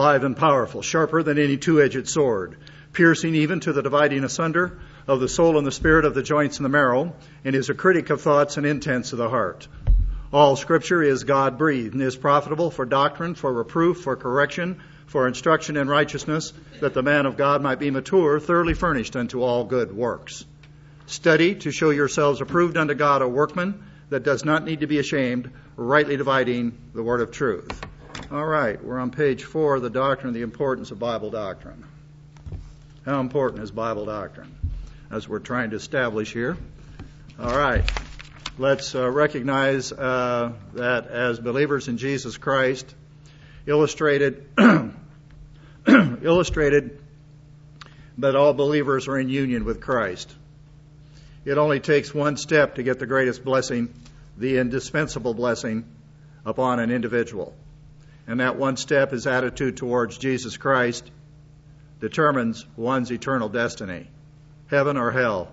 alive and powerful, sharper than any two-edged sword, piercing even to the dividing asunder of the soul and the spirit, of the joints and the marrow, and is a critic of thoughts and intents of the heart. All Scripture is God-breathed and is profitable for doctrine, for reproof, for correction, for instruction in righteousness, that the man of God might be mature, thoroughly furnished unto all good works. Study to show yourselves approved unto God, a workman that does not need to be ashamed, rightly dividing the word of truth. All right, we're on page 4, the doctrine of the importance of Bible doctrine. How important is Bible doctrine? As we're trying to establish here. All right, let's recognize that as believers in Jesus Christ, illustrated that all believers are in union with Christ. It only takes one step to get the greatest blessing, the indispensable blessing, upon an individual. And that one step, his attitude towards Jesus Christ, determines one's eternal destiny, heaven or hell.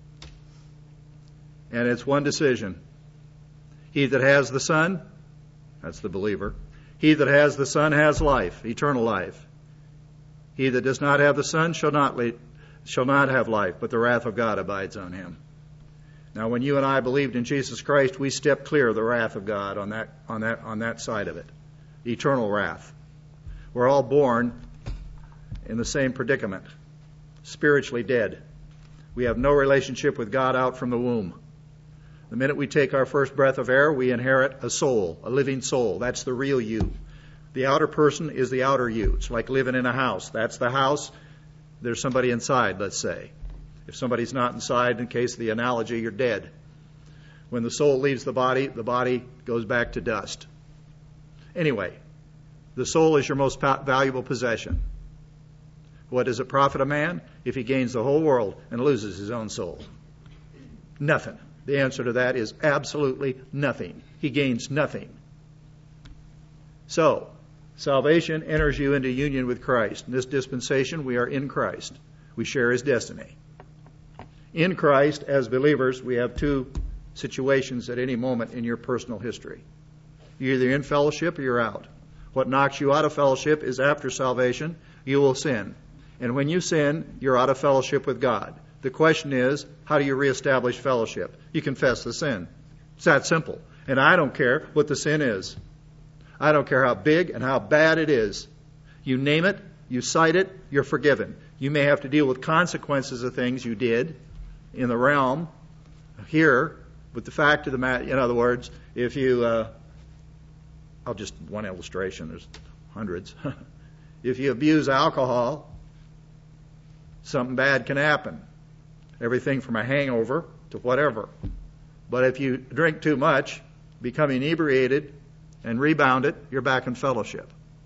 And it's one decision. He that has the Son, that's the believer, he that has the Son has life, eternal life. He that does not have the Son shall not have life, but the wrath of God abides on him. Now, when you and I believed in Jesus Christ, we stepped clear of the wrath of God on that side of it. Eternal wrath. We're all born in the same predicament, spiritually dead. We have no relationship with God out from the womb. The minute we take our first breath of air, we inherit a soul, a living soul. That's the real you. The outer person is the outer you. It's like living in a house. That's the house. There's somebody inside, let's say. If somebody's not inside, in case of the analogy, you're dead. When the soul leaves the body goes back to dust. Anyway, the soul is your most valuable possession. What does it profit a man if he gains the whole world and loses his own soul? Nothing. The answer to that is absolutely nothing. He gains nothing. So, salvation enters you into union with Christ. In this dispensation, we are in Christ. We share his destiny. In Christ, as believers, we have two situations at any moment in your personal history. You're either in fellowship or you're out. What knocks you out of fellowship is after salvation, you will sin. And when you sin, you're out of fellowship with God. The question is, how do you reestablish fellowship? You confess the sin. It's that simple. And I don't care what the sin is. I don't care how big and how bad it is. You name it, you cite it, you're forgiven. You may have to deal with consequences of things you did in the realm here, but the fact of the matter, in other words, if you, I'll just, one illustration, there's hundreds. If you abuse alcohol, something bad can happen. Everything from a hangover to whatever. But if you drink too much, become inebriated, and rebound it, you're back in fellowship.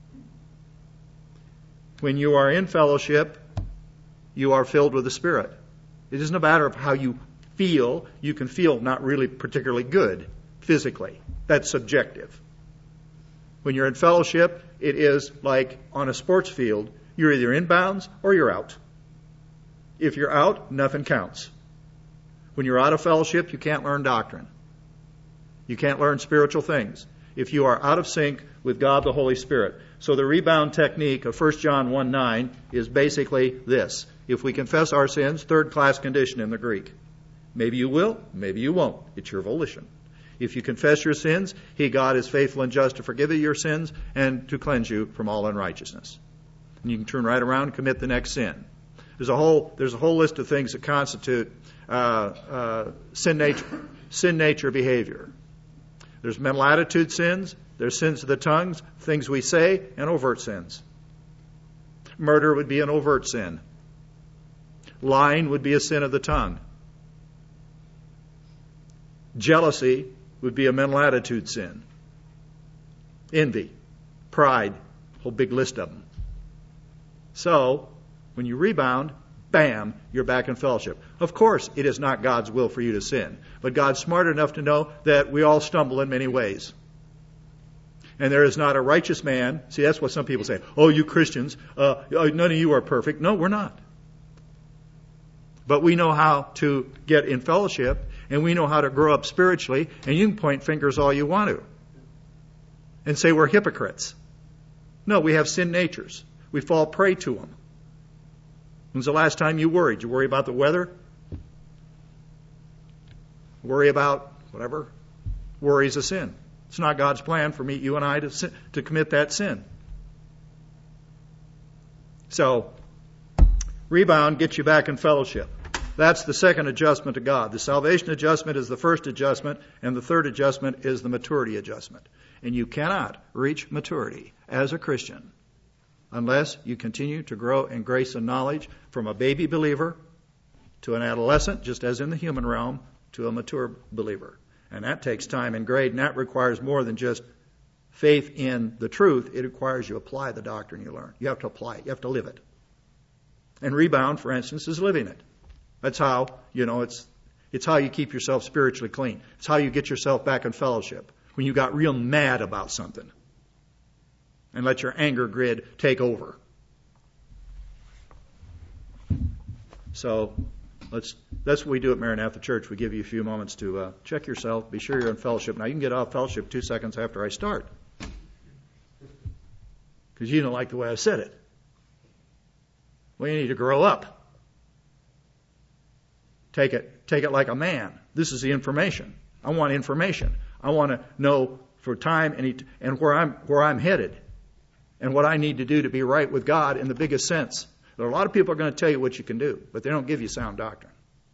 When you are in fellowship, you are filled with the Spirit. It isn't a matter of how you feel. You can feel not really particularly good physically. That's subjective. When you're in fellowship, it is like on a sports field. You're either in bounds or you're out. If you're out, nothing counts. When you're out of fellowship, you can't learn doctrine. You can't learn spiritual things if you are out of sync with God the Holy Spirit. So the rebound technique of 1 John 1:9 is basically this. If we confess our sins, third-class condition in the Greek. Maybe you will, maybe you won't. It's your volition. If you confess your sins, He, God, is faithful and just to forgive you your sins and to cleanse you from all unrighteousness. And you can turn right around and commit the next sin. There's a whole list of things that constitute sin nature behavior. There's mental attitude sins, there's sins of the tongues, things we say, and overt sins. Murder would be an overt sin. Lying would be a sin of the tongue. Jealousy would be a mental attitude sin. Envy, pride, a whole big list of them. So, when you rebound, bam, you're back in fellowship. Of course, it is not God's will for you to sin. But God's smart enough to know that we all stumble in many ways. And there is not a righteous man. See, that's what some people say. Oh, you Christians, none of you are perfect. No, we're not. But we know how to get in fellowship, and we know how to grow up spiritually, and you can point fingers all you want to and say we're hypocrites. No, we have sin natures. We fall prey to them. When's the last time you worried? You worry about the weather? Worry about whatever? Worry is a sin. It's not God's plan for you and I to commit that sin. So, rebound gets you back in fellowship. That's the second adjustment to God. The salvation adjustment is the first adjustment, and the third adjustment is the maturity adjustment. And you cannot reach maturity as a Christian unless you continue to grow in grace and knowledge from a baby believer to an adolescent, just as in the human realm, to a mature believer. And that takes time and grade, and that requires more than just faith in the truth. It requires you apply the doctrine you learn. You have to apply it. You have to live it. And rebound, for instance, is living it. That's how, it's how you keep yourself spiritually clean. It's how you get yourself back in fellowship when you got real mad about something and let your anger grid take over. So that's what we do at Maranatha Church. We give you a few moments to check yourself, be sure you're in fellowship. Now, you can get off fellowship 2 seconds after I start because you don't like the way I said it. Well, you need to grow up. Take it like a man. This is the information. I want information. I want to know for time and where I'm headed and what I need to do to be right with God in the biggest sense. There are a lot of people are going to tell you what you can do, but they don't give you sound doctrine.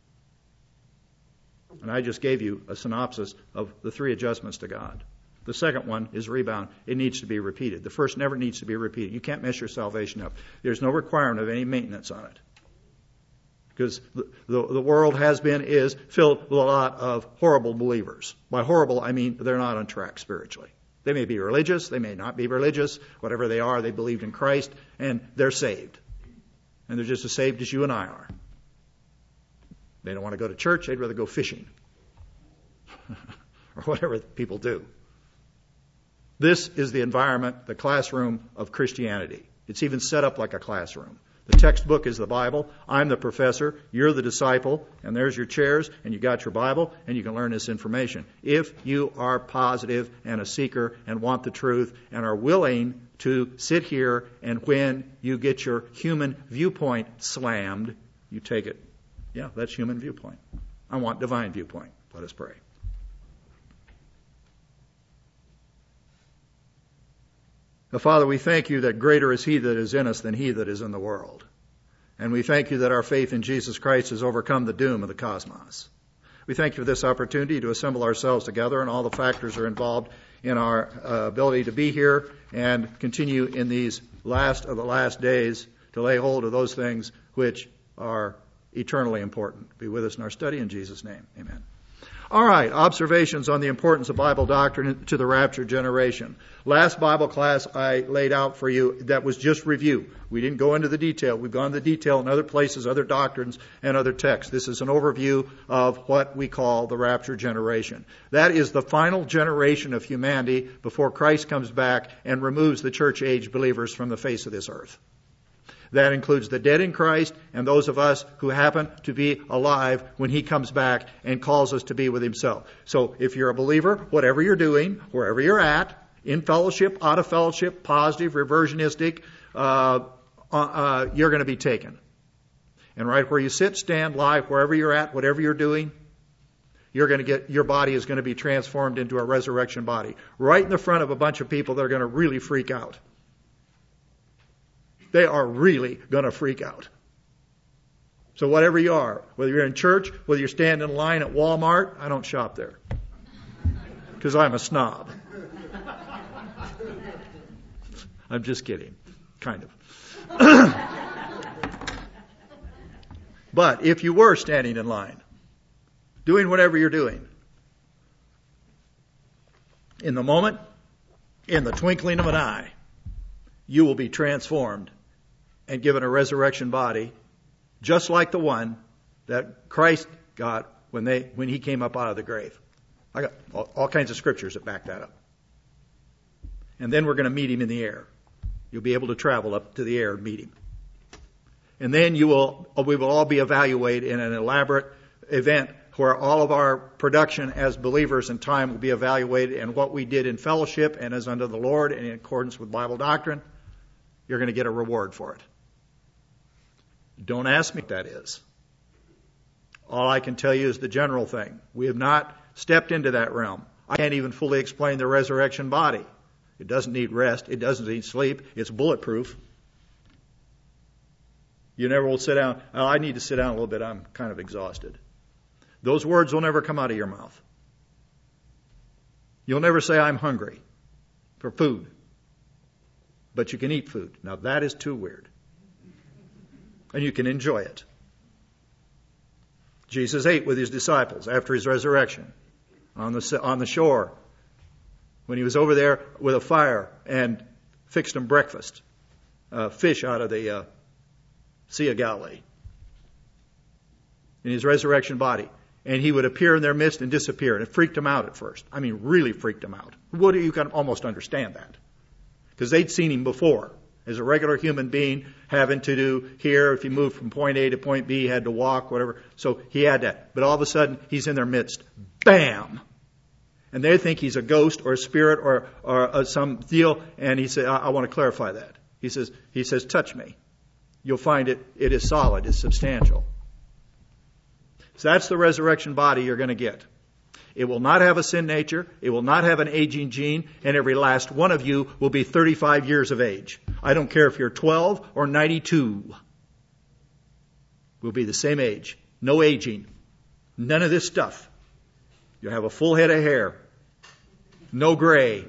And I just gave you a synopsis of the 3 adjustments to God. The second one is rebound. It needs to be repeated. The first never needs to be repeated. You can't mess your salvation up. There's no requirement of any maintenance on it. Because the world is filled with a lot of horrible believers. By horrible, I mean they're not on track spiritually. They may be religious, they may not be religious. Whatever they are, they believed in Christ, and they're saved. And they're just as saved as you and I are. They don't want to go to church, they'd rather go fishing. Or whatever people do. This is the environment, the classroom of Christianity. It's even set up like a classroom. The textbook is the Bible. I'm the professor. You're the disciple. And there's your chairs. And you got your Bible. And you can learn this information. If you are positive and a seeker and want the truth and are willing to sit here and when you get your human viewpoint slammed, you take it. Yeah, that's human viewpoint. I want divine viewpoint. Let us pray. Father, we thank you that greater is he that is in us than he that is in the world. And we thank you that our faith in Jesus Christ has overcome the doom of the cosmos. We thank you for this opportunity to assemble ourselves together, and all the factors are involved in our ability to be here and continue in these last of the last days to lay hold of those things which are eternally important. Be with us in our study in Jesus' name. Amen. All right, observations on the importance of Bible doctrine to the rapture generation. Last Bible class I laid out for you, that was just review. We didn't go into the detail. We've gone into the detail in other places, other doctrines, and other texts. This is an overview of what we call the rapture generation. That is the final generation of humanity before Christ comes back and removes the church-age believers from the face of this earth. That includes the dead in Christ and those of us who happen to be alive when he comes back and calls us to be with himself. So if you're a believer, whatever you're doing, wherever you're at, in fellowship, out of fellowship, positive, reversionistic, you're going to be taken. And right where you sit, stand, lie, wherever you're at, whatever you're doing, your body is going to be transformed into a resurrection body. Right in the front of a bunch of people that are going to really freak out. They are really going to freak out. So whatever you are, whether you're in church, whether you're standing in line at Walmart, I don't shop there. Because I'm a snob. I'm just kidding. Kind of. But if you were standing in line, doing whatever you're doing, in the moment, in the twinkling of an eye, you will be transformed and given a resurrection body, just like the one that Christ got when he came up out of the grave. I got all kinds of scriptures that back that up. And then we're going to meet him in the air. You'll be able to travel up to the air and meet him. And then we will all be evaluated in an elaborate event where all of our production as believers in time will be evaluated, and what we did in fellowship and as under the Lord and in accordance with Bible doctrine you're going to get a reward for it. Don't ask me what that is. All I can tell you is the general thing. We have not stepped into that realm. I can't even fully explain the resurrection body. It doesn't need rest. It doesn't need sleep. It's bulletproof. You never will sit down. Oh, I need to sit down a little bit. I'm kind of exhausted. Those words will never come out of your mouth. You'll never say, I'm hungry for food. But you can eat food. Now that is too weird. And you can enjoy it. Jesus ate with his disciples after his resurrection on the shore when he was over there with a fire and fixed them breakfast. Fish out of the Sea of Galilee in his resurrection body. And he would appear in their midst and disappear. And it freaked them out at first. I mean, really freaked them out. You can almost understand that. Because they'd seen him before as a regular human being, having to do here, if he moved from point A to point B, he had to walk, whatever. So he had that. But all of a sudden, he's in their midst. Bam! And they think he's a ghost or a spirit or some deal. And he said, I want to clarify that. He says, touch me. You'll find it is solid, it's substantial. So that's the resurrection body you're going to get. It will not have a sin nature. It will not have an aging gene. And every last one of you will be 35 years of age. I don't care if you're 12 or 92. We'll be the same age. No aging. None of this stuff. You'll have a full head of hair. No gray.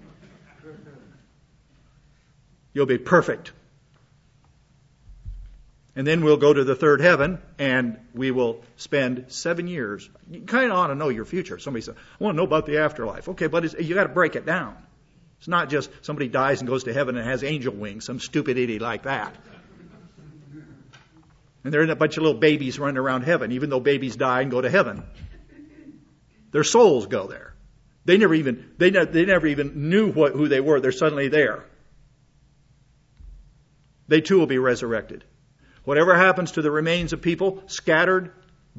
You'll be perfect. And then we'll go to the third heaven, and we will spend 7 years. You kind of ought to know your future. Somebody says, I want to know about the afterlife. Okay, but you got to break it down. It's not just somebody dies and goes to heaven and has angel wings, some stupid idiot like that. And there are a bunch of little babies running around heaven, even though babies die and go to heaven. Their souls go there. They never even knew who they were. They're suddenly there. They too will be resurrected. Whatever happens to the remains of people, scattered,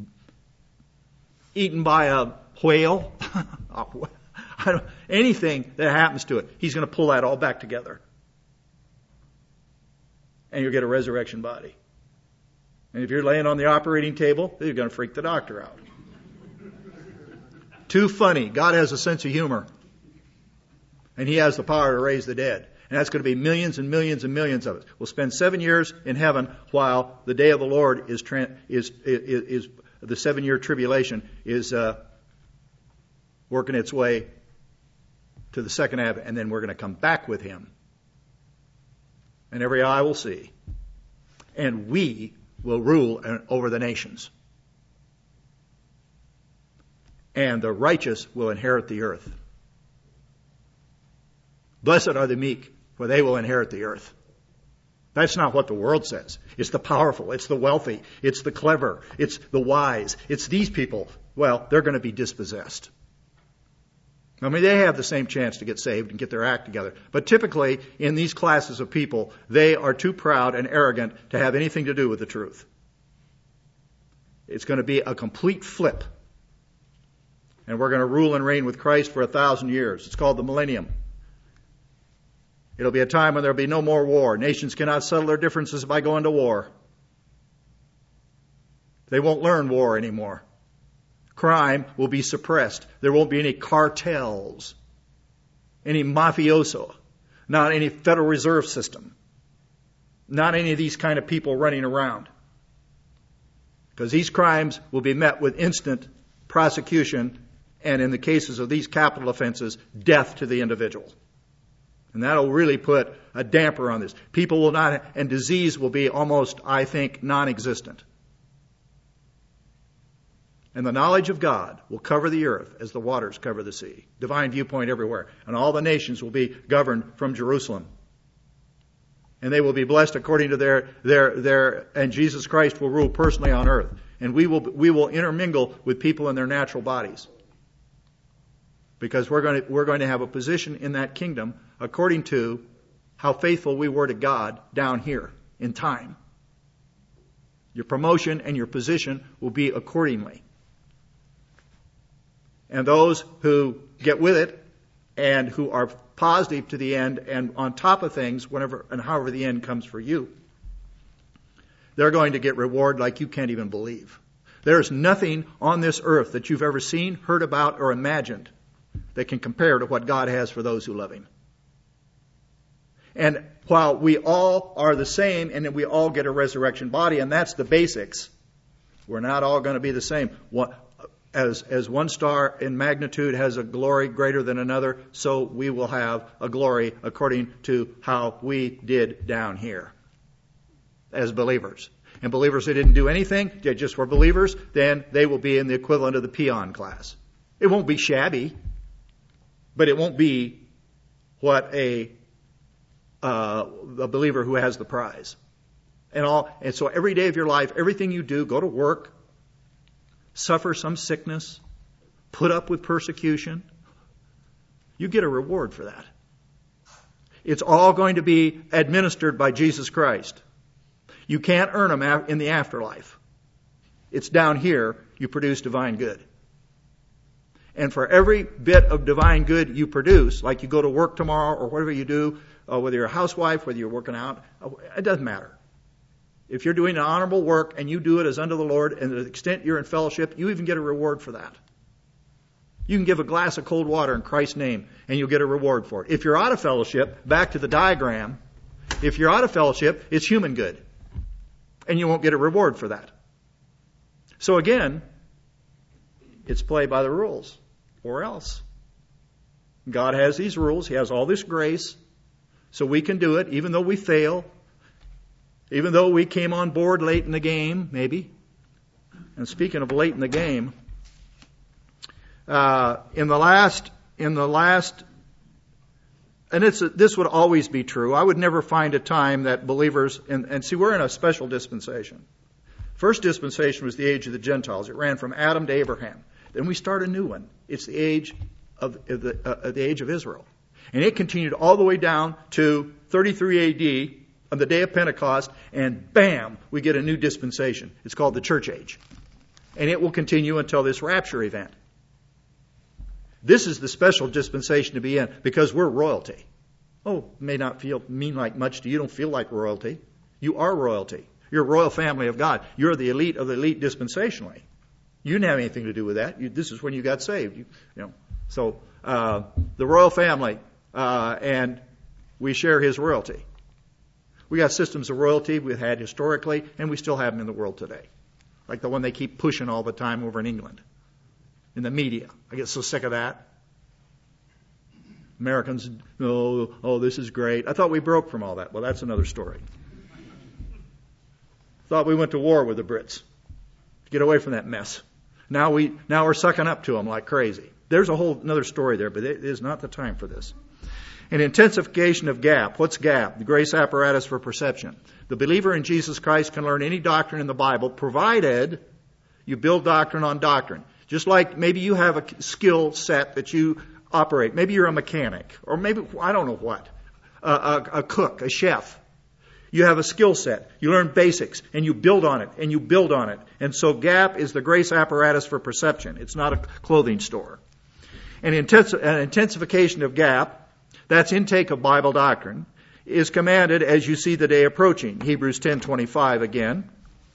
eaten by a whale, anything that happens to it, he's going to pull that all back together. And you'll get a resurrection body. And if you're laying on the operating table, you're going to freak the doctor out. Too funny. God has a sense of humor. And he has the power to raise the dead. And that's going to be millions and millions and millions of us. We'll spend 7 years in heaven while the day of the Lord is the 7-year tribulation is working its way to the second advent. And then we're going to come back with him. And every eye will see. And we will rule over the nations. And the righteous will inherit the earth. Blessed are the meek, for they will inherit the earth. That's not what the world says. It's the powerful, it's the wealthy, it's the clever, it's the wise. It's these people. Well, they're going to be dispossessed. I mean, they have the same chance to get saved and get their act together. But typically, in these classes of people, they are too proud and arrogant to have anything to do with the truth. It's going to be a complete flip. And we're going to rule and reign with Christ for 1,000 years. It's called the millennium. It'll be a time when there'll be no more war. Nations cannot settle their differences by going to war. They won't learn war anymore. Crime will be suppressed. There won't be any cartels, any mafioso, not any Federal Reserve System, not any of these kind of people running around. Because these crimes will be met with instant prosecution and, in the cases of these capital offenses, death to the individual. And that'll really put a damper on this. People will not, and disease will be almost, I think, non-existent. And the knowledge of God will cover the earth as the waters cover the sea. Divine viewpoint everywhere. And all the nations will be governed from Jerusalem. And they will be blessed according to their and Jesus Christ will rule personally on earth. And we will intermingle with people in their natural bodies. Because we're going to have a position in that kingdom according to how faithful we were to God down here in time. Your promotion and your position will be accordingly. And those who get with it and who are positive to the end and on top of things whenever and however the end comes for you, they're going to get reward like you can't even believe. There's nothing on this earth that you've ever seen, heard about, or imagined that can compare to what God has for those who love Him. And while we all are the same and we all get a resurrection body, and that's the basics, we're not all going to be the same. As one star in magnitude has a glory greater than another, so we will have a glory according to how we did down here as believers. And believers who didn't do anything, they just were believers, then they will be in the equivalent of the peon class. It won't be shabby, but it won't be what a believer who has the prize. And so every day of your life, everything you do, go to work, suffer some sickness, put up with persecution, you get a reward for that. It's all going to be administered by Jesus Christ. You can't earn them in the afterlife. It's down here you produce divine good. And for every bit of divine good you produce, like you go to work tomorrow or whatever you do, whether you're a housewife, whether you're working out, it doesn't matter. If you're doing an honorable work and you do it as unto the Lord, and to the extent you're in fellowship, you even get a reward for that. You can give a glass of cold water in Christ's name and you'll get a reward for it. If you're out of fellowship, back to the diagram, if you're out of fellowship, it's human good. And you won't get a reward for that. So again, it's play by the rules, or else. God has these rules. He has all this grace, so we can do it, even though we fail, even though we came on board late in the game, maybe. And speaking of late in the game, in the last, and this would always be true. I would never find a time that believers, and see, we're in a special dispensation. First dispensation was the age of the Gentiles. It ran from Adam to Abraham. Then we start a new one. It's the age of the age of Israel, and it continued all the way down to 33 A.D. on the day of Pentecost, and bam, we get a new dispensation. It's called the church age, and it will continue until this rapture event. This is the special dispensation to be in because we're royalty. Oh, it may not mean like much to you. You don't feel like royalty. You are royalty. You're a royal family of God. You're the elite of the elite dispensationally. You didn't have anything to do with that. This is when you got saved. So the royal family, and we share His royalty. We got systems of royalty we've had historically, and we still have them in the world today, like the one they keep pushing all the time over in England. In the media. I get so sick of that. Americans, oh, this is great. I thought we broke from all that. Well, that's another story. Thought we went to war with the Brits to get away from that mess. Now we're sucking up to them like crazy. There's a whole another story there, but it is not the time for this. An intensification of GAP. What's GAP? The grace apparatus for perception. The believer in Jesus Christ can learn any doctrine in the Bible, provided you build doctrine on doctrine. Just like maybe you have a skill set that you operate. Maybe you're a mechanic, or maybe, I don't know what, a cook, a chef. You have a skill set. You learn basics, and you build on it, and you build on it. And so GAP is the grace apparatus for perception. It's not a clothing store. An intensification of GAP, that's intake of Bible doctrine, is commanded as you see the day approaching. Hebrews 10:25 again.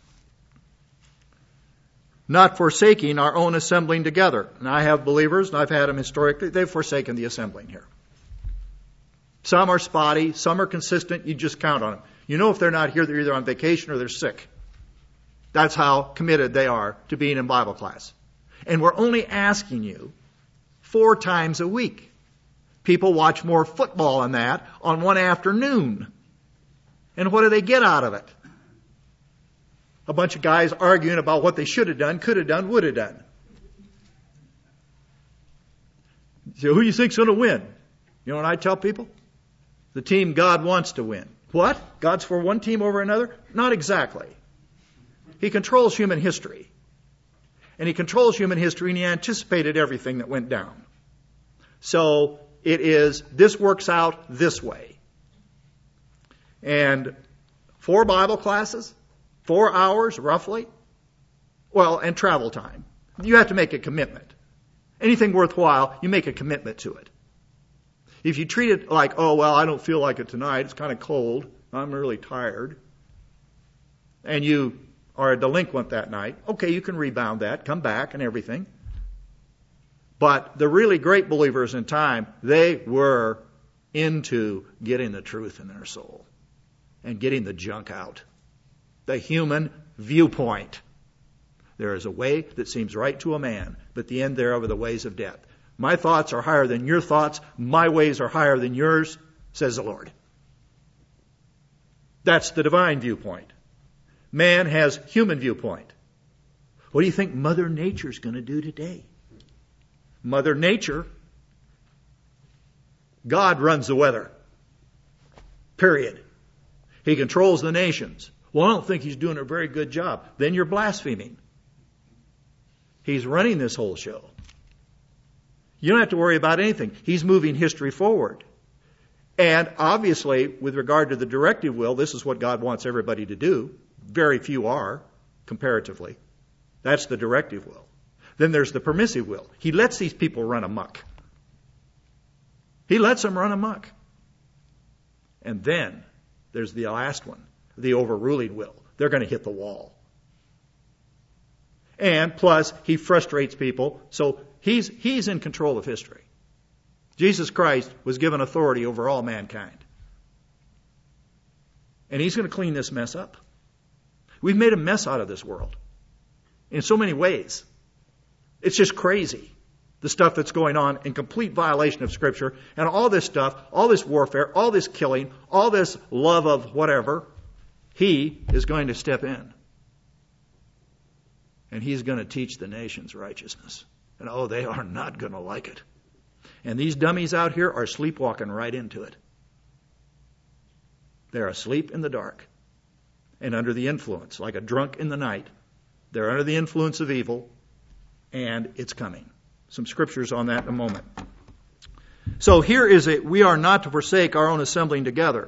Not forsaking our own assembling together. And I have believers, and I've had them historically, they've forsaken the assembling here. Some are spotty, some are consistent, you just count on them. You know if they're not here, they're either on vacation or they're sick. That's how committed they are to being in Bible class. And we're only asking you 4 times a week. People watch more football than that on one afternoon. And what do they get out of it? A bunch of guys arguing about what they should have done, could have done, would have done. So who do you think's going to win? You know what I tell people? The team God wants to win. What? God's for one team over another? Not exactly. He controls human history. And He controls human history, and He anticipated everything that went down. So this works out this way. And 4 Bible classes, 4 hours, roughly. Well, and travel time. You have to make a commitment. Anything worthwhile, you make a commitment to it. If you treat it like, oh, well, I don't feel like it tonight, it's kind of cold, I'm really tired, and you are a delinquent that night, okay, you can rebound that, come back and everything. But the really great believers in time, they were into getting the truth in their soul and getting the junk out. The human viewpoint. There is a way that seems right to a man, but the end thereof are the ways of death. My thoughts are higher than your thoughts. My ways are higher than yours, says the Lord. That's the divine viewpoint. Man has human viewpoint. What do you think Mother Nature's going to do today? Mother Nature, God runs the weather. Period. He controls the nations. Well, I don't think he's doing a very good job. Then you're blaspheming. He's running this whole show. You don't have to worry about anything. He's moving history forward. And obviously, with regard to the directive will, this is what God wants everybody to do. Very few are, comparatively. That's the directive will. Then there's the permissive will. He lets these people run amok. He lets them run amok. And then there's the last one, the overruling will. They're going to hit the wall. And plus, he frustrates people, so he's in control of history. Jesus Christ was given authority over all mankind. And he's going to clean this mess up. We've made a mess out of this world in so many ways. It's just crazy, the stuff that's going on in complete violation of Scripture. And all this stuff, all this warfare, all this killing, all this love of whatever, he is going to step in. And he's going to teach the nations righteousness. And oh, they are not going to like it. And these dummies out here are sleepwalking right into it. They're asleep in the dark and under the influence, like a drunk in the night. They're under the influence of evil, and it's coming. Some scriptures on that in a moment. So here is it. We are not to forsake our own assembling together.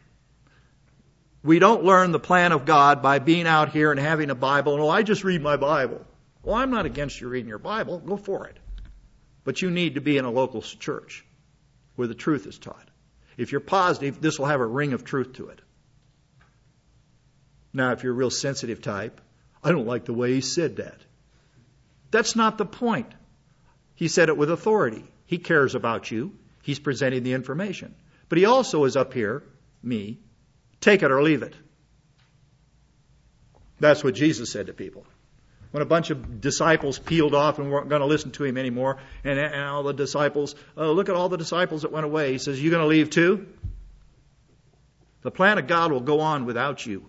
We don't learn the plan of God by being out here and having a Bible. And, I just read my Bible. Well, I'm not against you reading your Bible. Go for it. But you need to be in a local church where the truth is taught. If you're positive, this will have a ring of truth to it. Now, if you're a real sensitive type, I don't like the way he said that. That's not the point. He said it with authority. He cares about you. He's presenting the information. But he also is up here, me, take it or leave it. That's what Jesus said to people. When a bunch of disciples peeled off and weren't going to listen to him anymore, and all the disciples, look at all the disciples that went away. He says, you going to leave too? The plan of God will go on without you.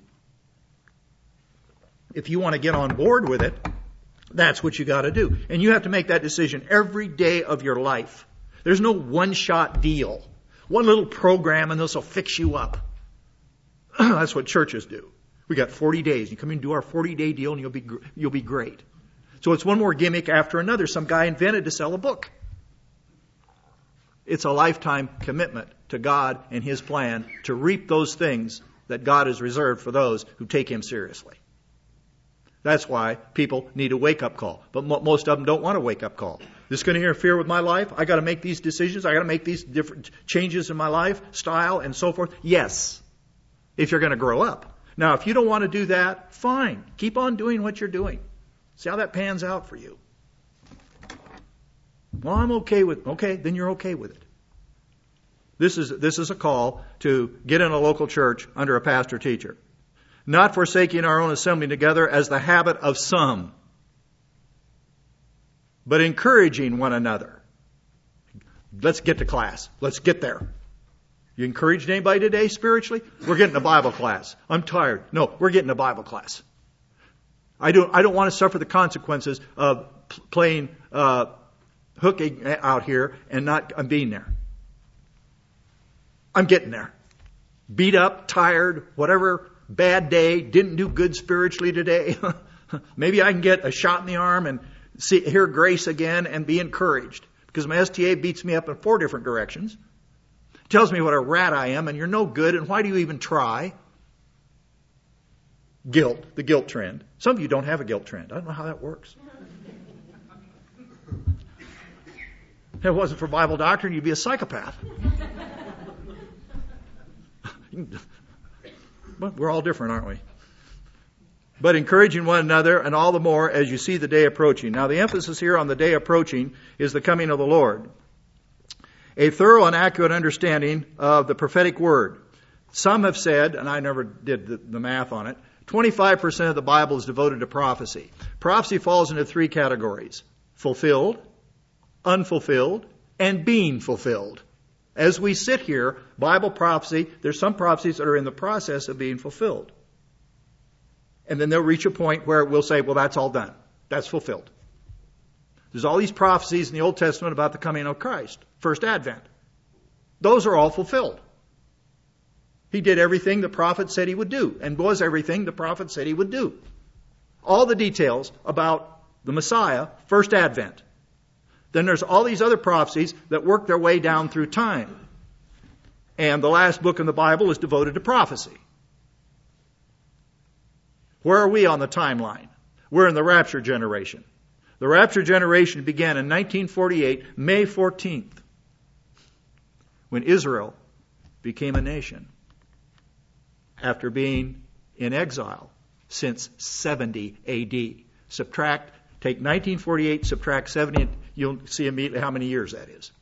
If you want to get on board with it, that's what you got to do. And you have to make that decision every day of your life. There's no one-shot deal. One little program and this will fix you up. That's what churches do. We got 40 days. You come in and do our 40-day deal and you'll be great. So it's one more gimmick after another. Some guy invented to sell a book. It's a lifetime commitment to God and His plan to reap those things that God has reserved for those who take Him seriously. That's why people need a wake-up call. But most of them don't want a wake-up call. This is going to interfere with my life. I got to make these decisions. I got to make these different changes in my lifestyle and so forth. Yes, if you're going to grow up. Now, if you don't want to do that, fine. Keep on doing what you're doing. See how that pans out for you. Well, I'm okay with. Okay, then you're okay with it. This is a call to get in a local church under a pastor teacher. Not forsaking our own assembling together as the habit of some, but encouraging one another. Let's get to class. Let's get there. You encouraged anybody today spiritually? We're getting a Bible class. I'm tired. No, we're getting a Bible class. I don't want to suffer the consequences of playing hooking out here and not being there. I'm getting there. Beat up, tired, whatever. Bad day, didn't do good spiritually today. Maybe I can get a shot in the arm and hear grace again and be encouraged. Because my STA beats me up in 4 different directions. Tells me what a rat I am and you're no good and why do you even try? Guilt, the guilt trend. Some of you don't have a guilt trend. I don't know how that works. If it wasn't for Bible doctrine, you'd be a psychopath. But we're all different, aren't we? But encouraging one another, and all the more as you see the day approaching. Now, the emphasis here on the day approaching is the coming of the Lord. A thorough and accurate understanding of the prophetic word. Some have said, and I never did the math on it, 25% of the Bible is devoted to prophecy. Prophecy falls into three categories: fulfilled, unfulfilled, and being fulfilled. As we sit here, Bible prophecy, there's some prophecies that are in the process of being fulfilled. And then they'll reach a point where we'll say, well, that's all done. That's fulfilled. There's all these prophecies in the Old Testament about the coming of Christ, first advent. Those are all fulfilled. He did everything the prophet said he would do, and was everything the prophet said he would do. All the details about the Messiah, first advent. Then there's all these other prophecies that work their way down through time. And the last book in the Bible is devoted to prophecy. Where are we on the timeline? We're in the rapture generation. The rapture generation began in 1948, May 14th, when Israel became a nation after being in exile since 70 A.D. Take 1948, subtract 70, and you'll see immediately how many years that is.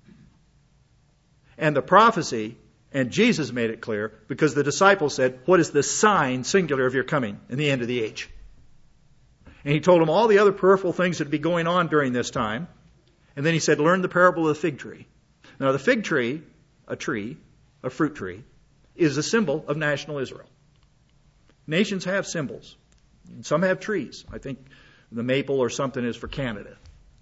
And the prophecy, and Jesus made it clear, because the disciples said, what is the sign, singular, of your coming in the end of the age? And he told them all the other peripheral things that would be going on during this time. And then he said, learn the parable of the fig tree. Now the fig tree, a fruit tree, is a symbol of national Israel. Nations have symbols. Some have trees. I think the maple or something is for Canada.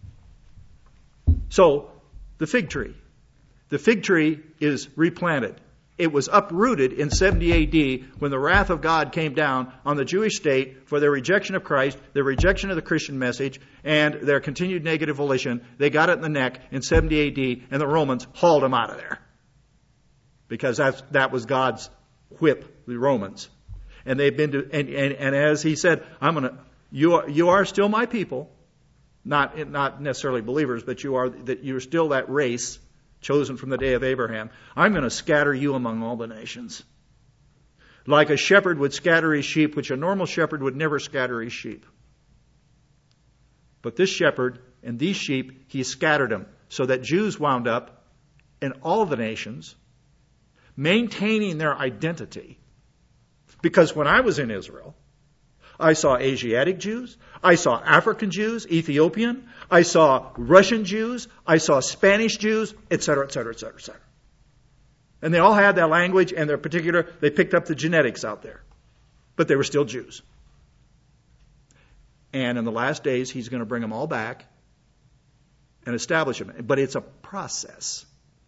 So, the fig tree. The fig tree is replanted. It was uprooted in 70 A.D. when the wrath of God came down on the Jewish state for their rejection of Christ, their rejection of the Christian message, and their continued negative volition. They got it in the neck in 70 A.D. and the Romans hauled them out of there. Because that was God's whip, the Romans. And they've been to, and as he said, you are still my people, not necessarily believers, but you're still that race chosen from the day of Abraham. I'm going to scatter you among all the nations. Like a shepherd would scatter his sheep, which a normal shepherd would never scatter his sheep. But this shepherd and these sheep, he scattered them so that Jews wound up in all the nations maintaining their identity. Because when I was in Israel, I saw Asiatic Jews, I saw African Jews, Ethiopian, I saw Russian Jews, I saw Spanish Jews, etc., etc., etc., etc. And they all had that language and they picked up the genetics out there. But they were still Jews. And in the last days, he's going to bring them all back and establish them. But it's a process.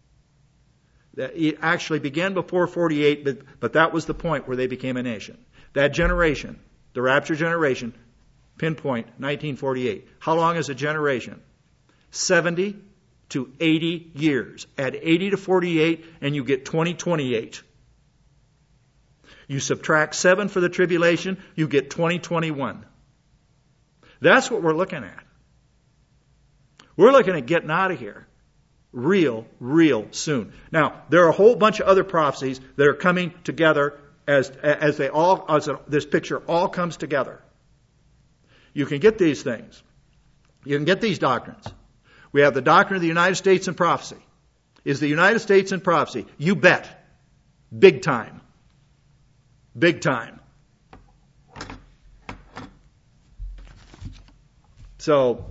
It actually began before 48, but that was the point where they became a nation. That generation, the rapture generation, pinpoint 1948. How long is a generation? 70 to 80 years. Add 80 to 48 and you get 2028. You subtract 7 for the tribulation, you get 2021. That's what we're looking at. We're looking at getting out of here real soon. Now, there are a whole bunch of other prophecies that are coming together as this picture all comes together. You can get these things. You can get these doctrines. We have the doctrine of the United States in prophecy. Is the United States in prophecy? You bet. Big time. Big time. So,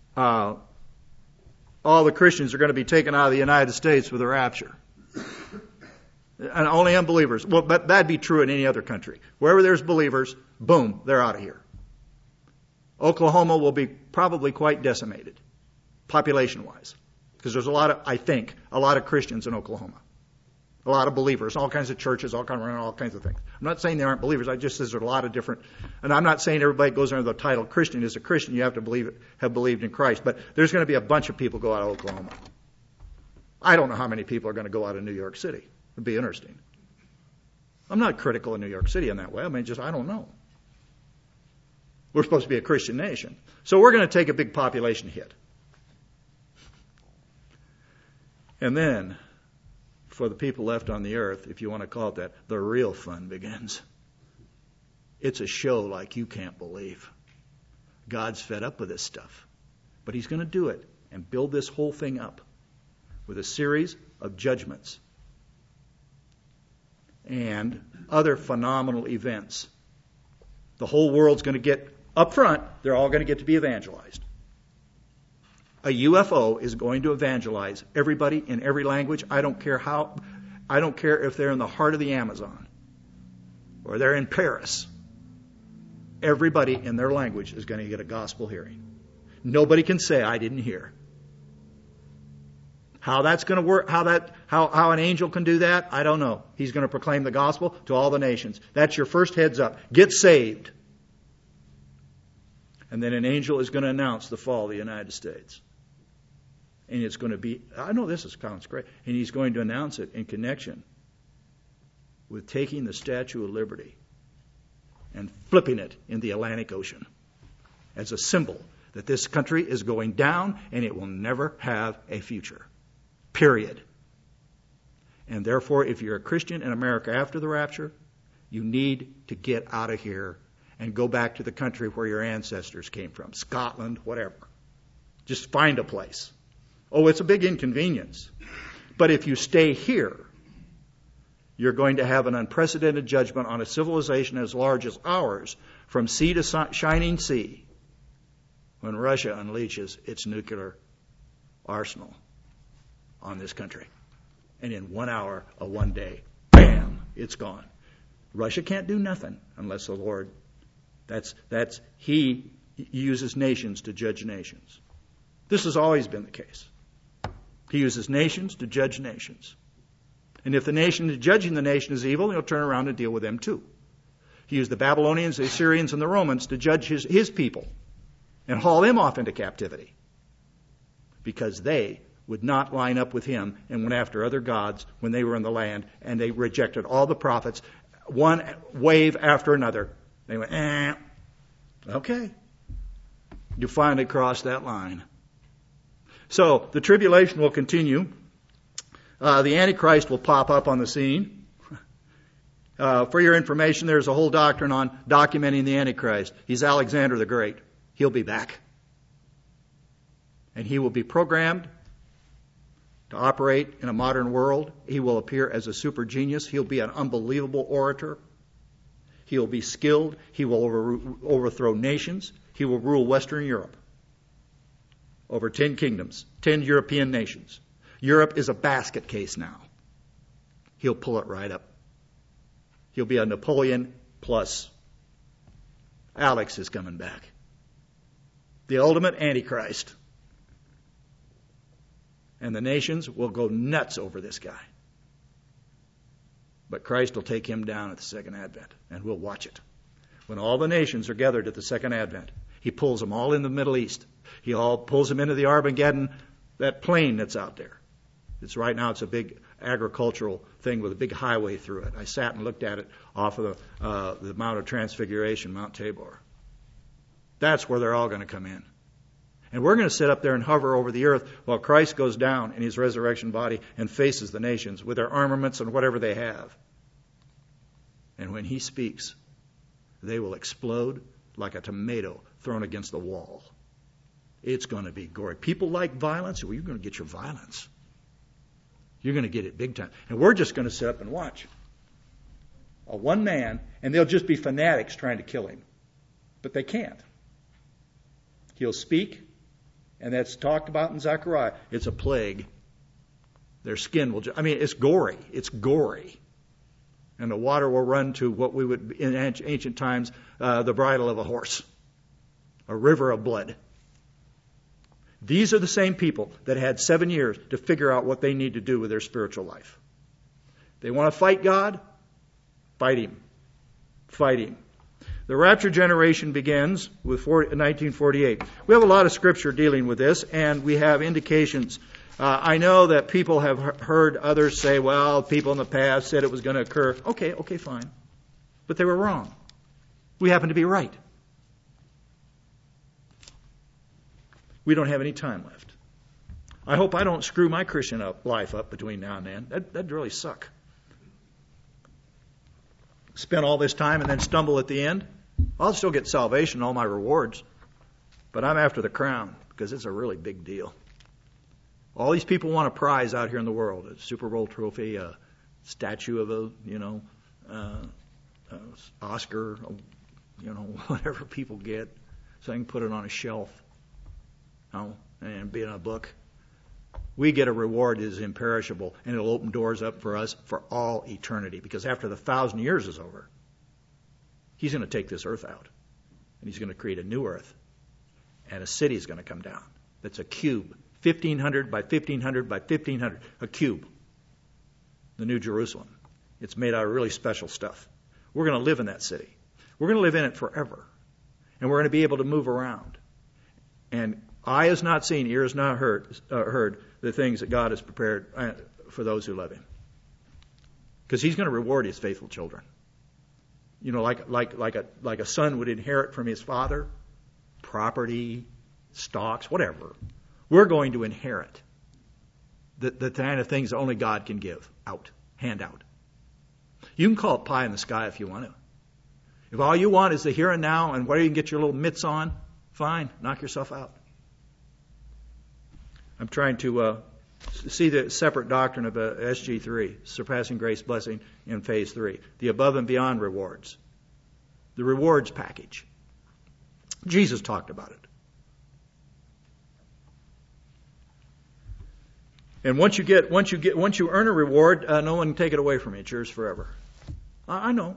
all the Christians are going to be taken out of the United States with the rapture. And only unbelievers. Well, but that'd be true in any other country. Wherever there's believers, boom, they're out of here. Oklahoma will be probably quite decimated, population-wise. Because there's a lot of Christians in Oklahoma. A lot of believers, all kinds of churches, all kinds of things. I'm not saying they aren't believers. I just says there's a lot of different, and I'm not saying everybody goes under the title Christian is a Christian. You have to have believed in Christ. But there's going to be a bunch of people go out of Oklahoma. I don't know how many people are going to go out of New York City. It'd be interesting. I'm not critical of New York City in that way. I don't know. We're supposed to be a Christian nation. So we're going to take a big population hit. And then, for the people left on the earth, if you want to call it that, the real fun begins. It's a show like you can't believe. God's fed up with this stuff. But he's going to do it and build this whole thing up with a series of judgments and other phenomenal events. The whole world's going to get, up front, they're all going to get to be evangelized. A UFO is going to evangelize everybody in every language. I don't care if they're in the heart of the Amazon or they're in Paris. Everybody in their language is going to get a gospel hearing. Nobody can say, I didn't hear. How that's going to work, how an angel can do that, I don't know. He's going to proclaim the gospel to all the nations. That's your first heads up. Get saved. And then an angel is going to announce the fall of the United States. And it's going to be, I know this sounds great, and he's going to announce it in connection with taking the Statue of Liberty and flipping it in the Atlantic Ocean as a symbol that this country is going down and it will never have a future. Period. And therefore, if you're a Christian in America after the rapture, you need to get out of here and go back to the country where your ancestors came from, Scotland, whatever. Just find a place. Oh, it's a big inconvenience. But if you stay here, you're going to have an unprecedented judgment on a civilization as large as ours, from sea to shining sea, when Russia unleashes its nuclear arsenal on this country. And in 1 hour of 1 day, bam, it's gone. Russia can't do nothing unless the Lord, He uses nations to judge nations. This has always been the case. He uses nations to judge nations. And if the nation judging the nation is evil, he'll turn around and deal with them too. He used the Babylonians, the Assyrians, and the Romans to judge his people and haul them off into captivity because they would not line up with him and went after other gods when they were in the land, and they rejected all the prophets, one wave after another. They went, okay. You finally crossed that line. So the tribulation will continue. The Antichrist will pop up on the scene. For your information, there's a whole doctrine on documenting the Antichrist. He's Alexander the Great. He'll be back. And he will be programmed to operate in a modern world. He will appear as a super genius. He'll be an unbelievable orator. He'll be skilled. He will overthrow nations. He will rule Western Europe over 10 kingdoms, 10 European nations. Europe is a basket case now. He'll pull it right up. He'll be a Napoleon plus. Alex is coming back. The ultimate Antichrist. And the nations will go nuts over this guy. But Christ will take him down at the second advent, and we'll watch it. When all the nations are gathered at the second advent, he pulls them all in the Middle East. He all pulls them into the Armageddon, that plain that's out there. It's right now, it's a big agricultural thing with a big highway through it. I sat and looked at it off of the Mount of Transfiguration, Mount Tabor. That's where they're all going to come in. And we're going to sit up there and hover over the earth while Christ goes down in his resurrection body and faces the nations with their armaments and whatever they have. And when he speaks, they will explode like a tomato thrown against the wall. It's going to be gory. People like violence. Well, you're going to get your violence. You're going to get it big time. And we're just going to sit up and watch. A one man, and they'll just be fanatics trying to kill him. But they can't. He'll speak, and that's talked about in Zechariah. It's a plague. Their skin will it's gory. It's gory. And the water will run to what we would, in ancient times, the bridle of a horse. A river of blood. These are the same people that had 7 years to figure out what they need to do with their spiritual life. They want to fight God? Fight him. Fight him. The rapture generation begins with 1948. We have a lot of scripture dealing with this, and we have indications. I know that people have heard others say, well, people in the past said it was going to occur. Okay, fine. But they were wrong. We happen to be right. We don't have any time left. I hope I don't screw my Christian life up between now and then. That'd really suck. Spend all this time and then stumble at the end. I'll still get salvation, all my rewards. But I'm after the crown because it's a really big deal. All these people want a prize out here in the world. A Super Bowl trophy, a statue of Oscar, whatever people get. So I can put it on a shelf, and be in a book. We get a reward that is imperishable, and it'll open doors up for us for all eternity. Because after the 1,000 years is over, He's going to take this earth out, and He's going to create a new earth, and a city is going to come down. That's a cube, 1,500 by 1,500 by 1,500, a cube. The New Jerusalem. It's made out of really special stuff. We're going to live in that city. We're going to live in it forever, and we're going to be able to move around. And eye has not seen, ear has not heard the things that God has prepared for those who love Him. Because He's going to reward His faithful children. Like a son would inherit from his father, property, stocks, whatever. We're going to inherit the kind of things only God can give out, hand out. You can call it pie in the sky if you want to. If all you want is the here and now and where you can get your little mitts on, fine, knock yourself out. I'm trying to see the separate doctrine of SG3, surpassing grace blessing in phase 3, the above and beyond rewards, the rewards package. Jesus talked about it. And once you earn a reward, no one can take it away from you. It's yours forever. I know.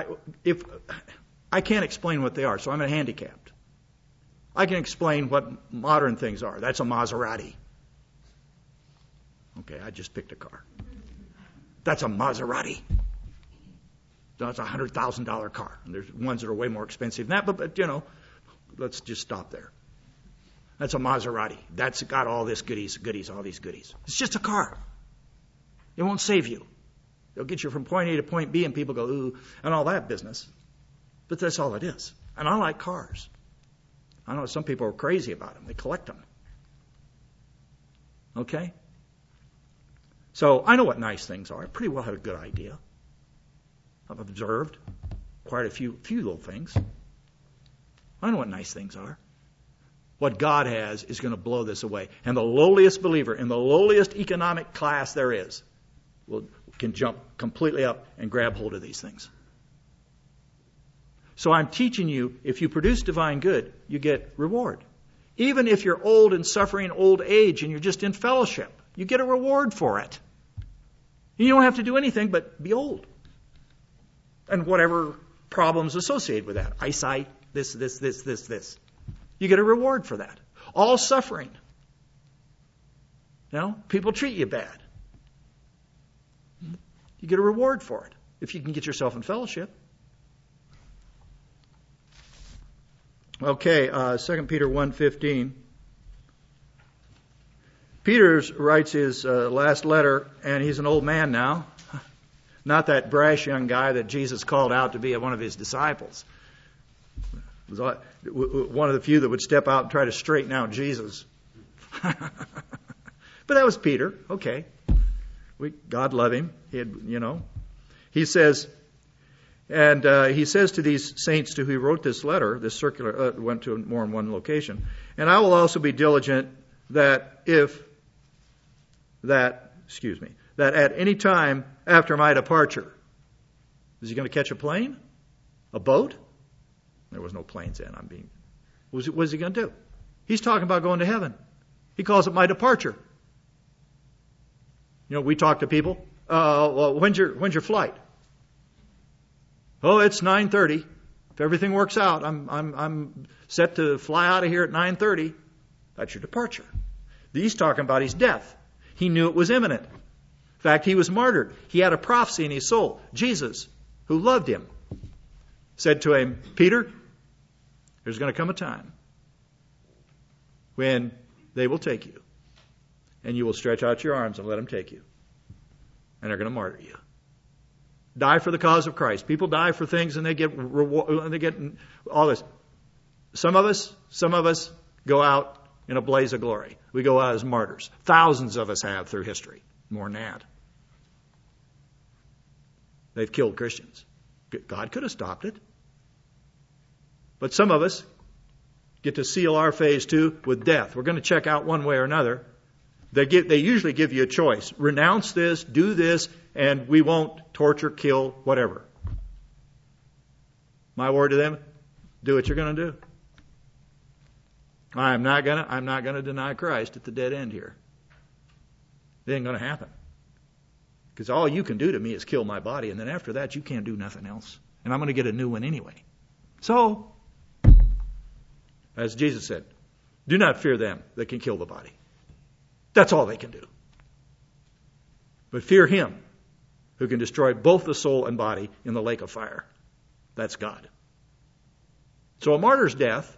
I can't explain what they are, so I'm handicapped. I can explain what modern things are. That's a Maserati. Okay, I just picked a car. That's a Maserati. That's a $100,000 car. And there's ones that are way more expensive than that, but let's just stop there. That's a Maserati. That's got all this goodies, all these goodies. It's just a car. It won't save you. It'll get you from point A to point B, and people go, ooh, and all that business. But that's all it is. And I like cars. I know some people are crazy about them. They collect them. Okay? So I know what nice things are. I pretty well have a good idea. I've observed quite a few little things. I know what nice things are. What God has is going to blow this away. And the lowliest believer in the lowliest economic class there is can jump completely up and grab hold of these things. So I'm teaching you, if you produce divine good, you get reward. Even if you're old and suffering old age and you're just in fellowship, you get a reward for it. You don't have to do anything but be old. And whatever problems associated with that. Eyesight, this. You get a reward for that. All suffering. People treat you bad. You get a reward for it if you can get yourself in fellowship. Okay, 2 Peter 1:15. Peter writes his last letter, and he's an old man now. Not that brash young guy that Jesus called out to be one of his disciples. It was one of the few that would step out and try to straighten out Jesus. But that was Peter. Okay. God loved him. He says, and he says to these saints to who he wrote this letter, this circular, went to more than one location, and I will also be diligent that at any time after my departure, is he going to catch a plane? A boat? There was no planes then. What is he going to do? He's talking about going to heaven. He calls it my departure. We talk to people. Well, when's your flight? Oh, it's 9:30. If everything works out, I'm set to fly out of here at 9:30. That's your departure. He's talking about his death. He knew it was imminent. In fact, he was martyred. He had a prophecy in his soul. Jesus, who loved him, said to him, Peter, there's going to come a time when they will take you, and you will stretch out your arms and let them take you. And they're going to martyr you. Die for the cause of Christ. People die for things and they get reward, and they get all this. Some of us go out, in a blaze of glory. We go out as martyrs. Thousands of us have through history. More than that. They've killed Christians. God could have stopped it. But some of us get to seal our phase too with death. We're going to check out one way or another. They usually give you a choice. Renounce this, do this, and we won't torture, kill, whatever. My word to them, do what you're going to do. I'm not going to deny Christ at the dead end here. It ain't going to happen. Because all you can do to me is kill my body, and then after that you can't do nothing else. And I'm going to get a new one anyway. So, as Jesus said, do not fear them that can kill the body. That's all they can do. But fear him who can destroy both the soul and body in the lake of fire. That's God. So a martyr's death,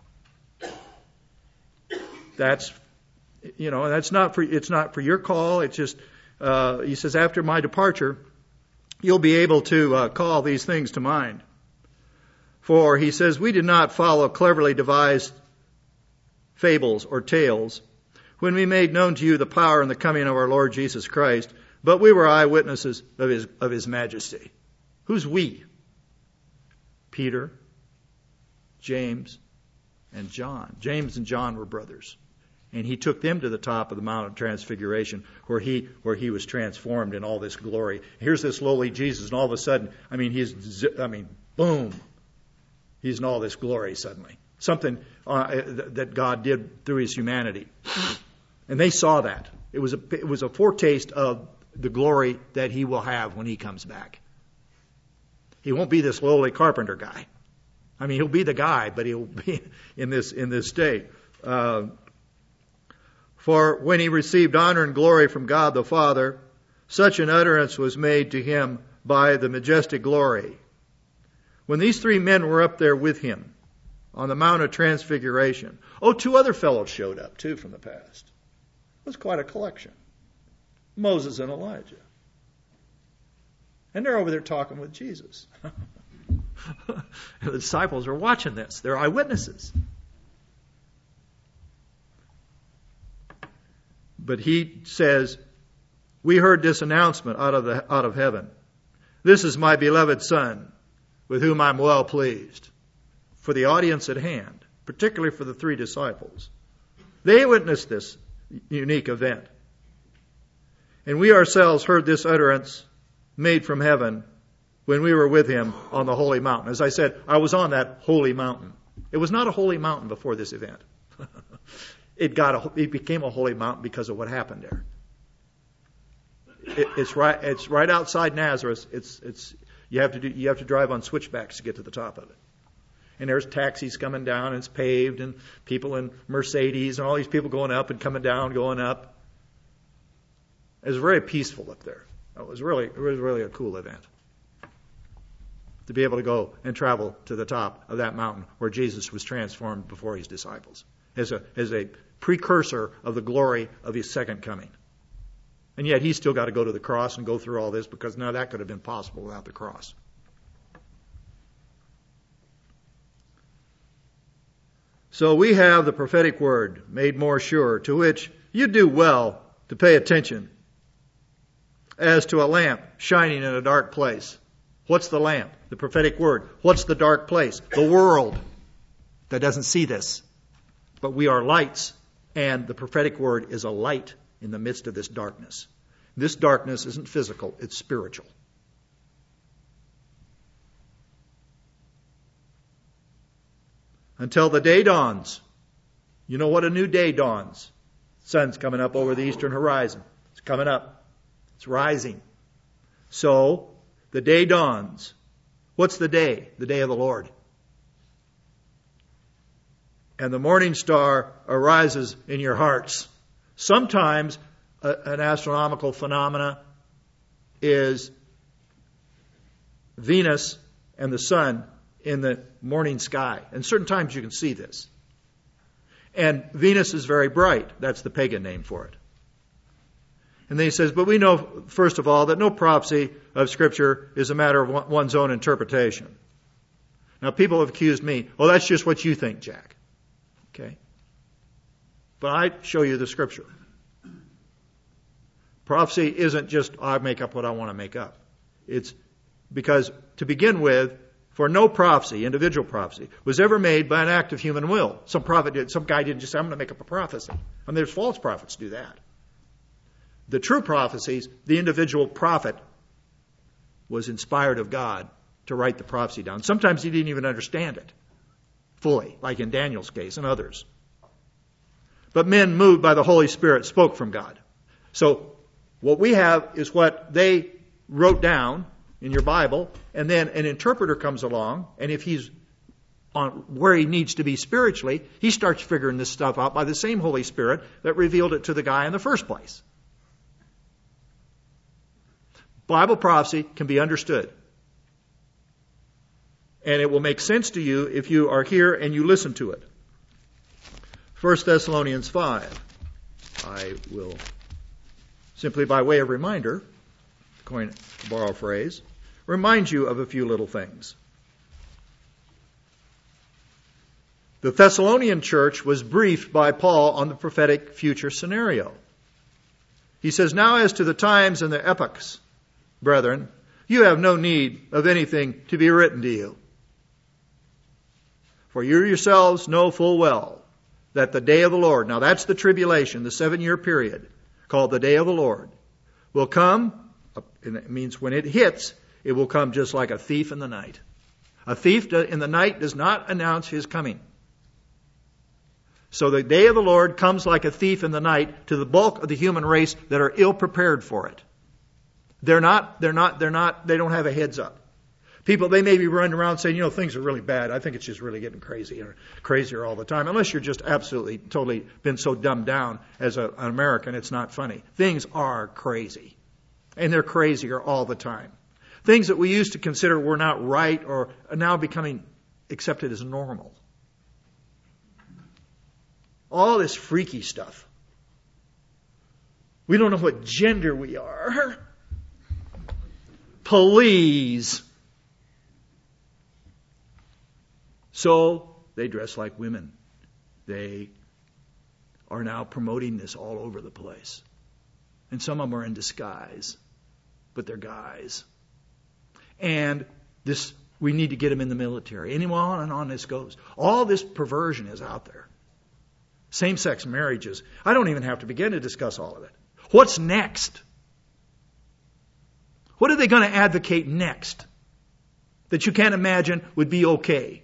it's not for your call. It's just, he says, after my departure, you'll be able to call these things to mind. For, he says, we did not follow cleverly devised fables or tales when we made known to you the power and the coming of our Lord Jesus Christ, but we were eyewitnesses of his majesty. Who's we? Peter, James, and John. James and John were brothers. And he took them to the top of the Mount of Transfiguration where he was transformed in all this glory. Here's this lowly Jesus, and all of a sudden, boom. He's in all this glory suddenly. Something that God did through his humanity. And they saw that. It was a foretaste of the glory that he will have when he comes back. He won't be this lowly carpenter guy. He'll be the guy, but he'll be in this state. For when he received honor and glory from God the Father, such an utterance was made to him by the majestic glory. When these three men were up there with him on the Mount of Transfiguration, two other fellows showed up too from the past. It was quite a collection. Moses and Elijah. And they're over there talking with Jesus. The disciples are watching this. They're eyewitnesses. But he says, we heard this announcement out of heaven. This is my beloved Son, with whom I'm well pleased. For the audience at hand, particularly for the three disciples. They witnessed this unique event. And we ourselves heard this utterance made from heaven when we were with him on the holy mountain. As I said, I was on that holy mountain. It was not a holy mountain before this event. It became a holy mountain because of what happened there. It's right outside Nazareth. You have to drive on switchbacks to get to the top of it. And there's taxis coming down, and it's paved, and people in Mercedes, and all these people going up and coming down, going up. It was very peaceful up there. It was really a cool event. To be able to go and travel to the top of that mountain where Jesus was transformed before his disciples. As a precursor of the glory of his second coming. And yet he's still got to go to the cross and go through all this because now that could have been possible without the cross. So we have the prophetic word made more sure, to which you do well to pay attention as to a lamp shining in a dark place. What's the lamp? The prophetic word. What's the dark place? The world that doesn't see this. But we are lights, and the prophetic word is a light in the midst of this darkness. This darkness isn't physical, it's spiritual. Until the day dawns. You know what a new day dawns? Sun's coming up over the eastern horizon. It's coming up. It's rising. So, the day dawns. What's the day? The day of the Lord. And the morning star arises in your hearts. Sometimes an astronomical phenomena is Venus and the sun in the morning sky. And certain times you can see this. And Venus is very bright. That's the pagan name for it. And then he says, but we know, first of all, that no prophecy of Scripture is a matter of one's own interpretation. Now, people have accused me, that's just what you think, Jack. Okay? But I show you the Scripture. Prophecy isn't just, I make up what I want to make up. It's because, to begin with, for no prophecy, individual prophecy, was ever made by an act of human will. Some guy didn't just say, I'm going to make up a prophecy. I mean, there's false prophets do that. The true prophecies, the individual prophet was inspired of God to write the prophecy down. Sometimes he didn't even understand it fully, like in Daniel's case and others. But men moved by the Holy Spirit spoke from God. So what we have is what they wrote down in your Bible, and then an interpreter comes along, and if he's on where he needs to be spiritually, he starts figuring this stuff out by the same Holy Spirit that revealed it to the guy in the first place. Bible prophecy can be understood. And it will make sense to you if you are here and you listen to it. 1 Thessalonians 5. I will, simply by way of reminder, going to borrow a phrase, remind you of a few little things. The Thessalonian church was briefed by Paul on the prophetic future scenario. He says, now as to the times and the epochs, brethren, you have no need of anything to be written to you. For you yourselves know full well that the day of the Lord, now that's the tribulation, the 7-year period, called the day of the Lord, will come, and it means when it hits, it will come just like a thief in the night. A thief in the night does not announce his coming. So the day of the Lord comes like a thief in the night to the bulk of the human race that are ill prepared for it. They don't have a heads up. People, they may be running around saying, things are really bad. I think it's just really getting crazier all the time. Unless you're just absolutely, totally been so dumbed down as an American, it's not funny. Things are crazy. And they're crazier all the time. Things that we used to consider were not right or are now becoming accepted as normal. All this freaky stuff. We don't know what gender we are. Please. So they dress like women. They are now promoting this all over the place. And some of them are in disguise, but they're guys. And this, we need to get them in the military. And on this goes. All this perversion is out there. Same-sex marriages. I don't even have to begin to discuss all of it. What's next? What are they going to advocate next that you can't imagine would be okay?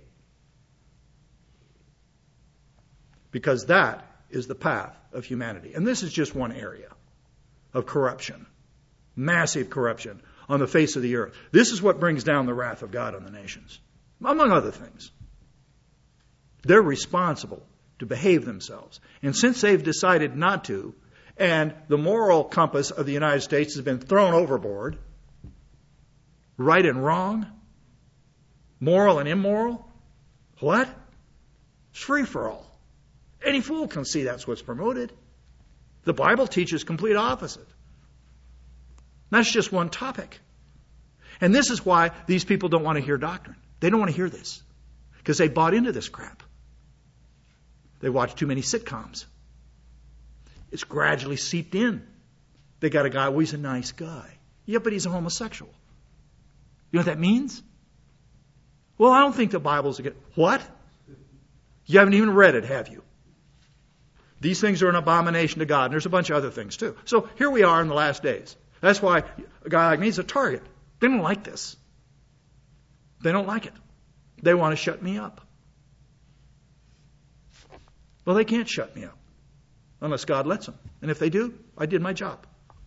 Because that is the path of humanity. And this is just one area of corruption. Massive corruption on the face of the earth. This is what brings down the wrath of God on the nations. Among other things. They're responsible to behave themselves. And since they've decided not to, and the moral compass of the United States has been thrown overboard, right and wrong, moral and immoral, what? It's free for all. Any fool can see that's what's promoted. The Bible teaches complete opposite. That's just one topic. And this is why these people don't want to hear doctrine. They don't want to hear this. Because they bought into this crap. They watch too many sitcoms. It's gradually seeped in. They got a guy, he's a nice guy. Yeah, but he's a homosexual. You know what that means? Well, I don't think the Bible's a good... What? You haven't even read it, have you? These things are an abomination to God. And there's a bunch of other things too. So here we are in the last days. That's why a guy like me is a target. They don't like this. They don't like it. They want to shut me up. Well, they can't shut me up unless God lets them. And if they do, I did my job.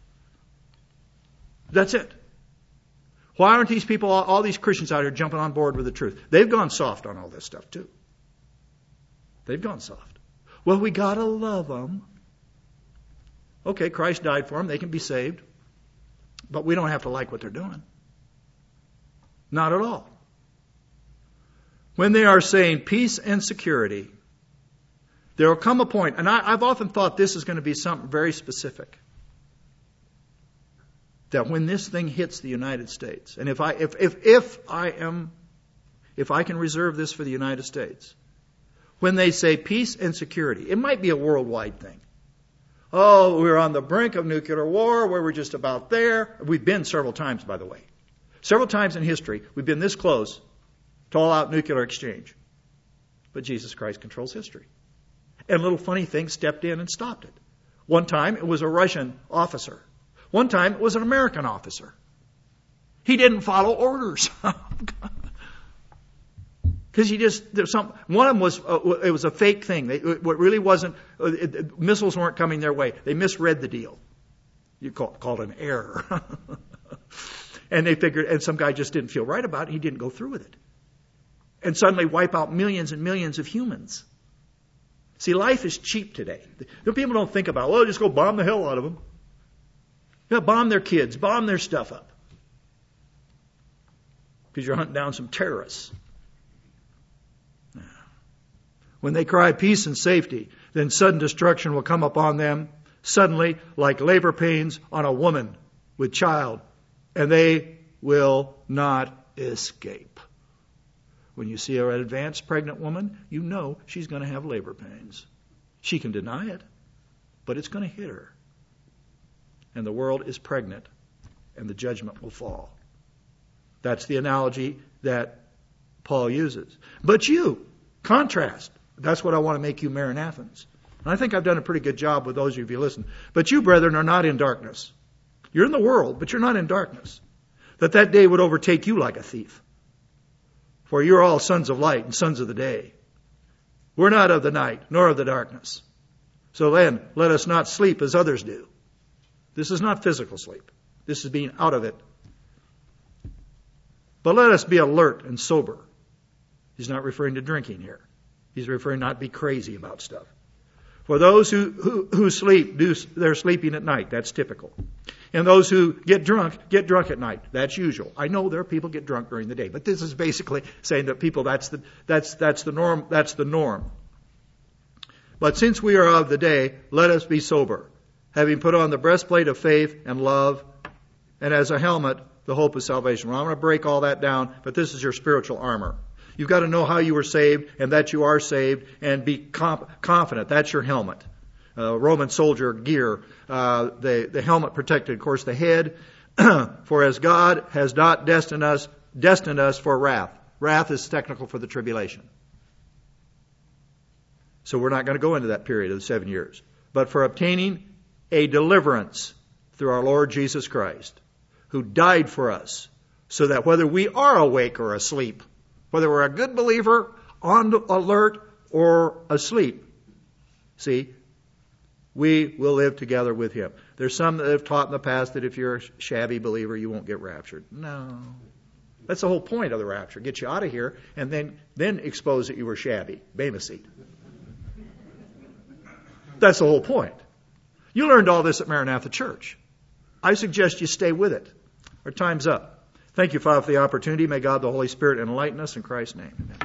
That's it. Why aren't these people, all these Christians out here jumping on board with the truth? They've gone soft on all this stuff too. They've gone soft. Well, we got to love them. Okay, Christ died for them. They can be saved. But we don't have to like what they're doing. Not at all. When they are saying peace and security, there will come a point, and I've often thought this is going to be something very specific, that when this thing hits the United States, and if I can reserve this for the United States, when they say peace and security. It might be a worldwide thing. Oh, we're on the brink of nuclear war, where we're just about there. We've been several times, by the way. Several times in history, we've been this close to all-out nuclear exchange. But Jesus Christ controls history. And a little funny thing stepped in and stopped it. One time, it was a Russian officer. One time, it was an American officer. He didn't follow orders. Because one of them was, it was a fake thing. What really wasn't, missiles weren't coming their way. They misread the deal. You call it an error. And they figured, and some guy just didn't feel right about it. He didn't go through with it. And suddenly wipe out millions and millions of humans. See, life is cheap today. People don't think about, well, just go bomb the hell out of them. Yeah, bomb their kids, bomb their stuff up. Because you're hunting down some terrorists. When they cry peace and safety, then sudden destruction will come upon them, suddenly like labor pains on a woman with child, and they will not escape. When you see an advanced pregnant woman, you know she's going to have labor pains. She can deny it, but it's going to hit her. And the world is pregnant, and the judgment will fall. That's the analogy that Paul uses. But you, contrast. That's what I want to make you Maranathans. And I think I've done a pretty good job with those of you who listen. But you, brethren, are not in darkness. You're in the world, but you're not in darkness. That day would overtake you like a thief. For you're all sons of light and sons of the day. We're not of the night, nor of the darkness. So then, let us not sleep as others do. This is not physical sleep. This is being out of it. But let us be alert and sober. He's not referring to drinking here. He's referring not to be crazy about stuff. For those who sleep, they're sleeping at night. That's typical. And those who get drunk at night. That's usual. I know there are people who get drunk during the day, but this is basically saying that people, that's the norm. That's the norm. But since we are of the day, let us be sober, having put on the breastplate of faith and love, and as a helmet, the hope of salvation. Well, I'm going to break all that down, but this is your spiritual armor. You've got to know how you were saved and that you are saved and be confident. That's your helmet. Roman soldier gear. The helmet protected, of course, the head. For as God has not destined us for wrath. Wrath is technical for the tribulation. So we're not going to go into that period of the 7 years. But for obtaining a deliverance through our Lord Jesus Christ, who died for us, so that whether we are awake or asleep, whether we're a good believer, on alert, or asleep, see, we will live together with Him. There's some that have taught in the past that if you're a shabby believer, you won't get raptured. No. That's the whole point of the rapture. Get you out of here and then expose that you were shabby. Bema seat. That's the whole point. You learned all this at Maranatha Church. I suggest you stay with it. Our time's up. Thank you, Father, for the opportunity. May God the Holy Spirit enlighten us in Christ's name. Amen.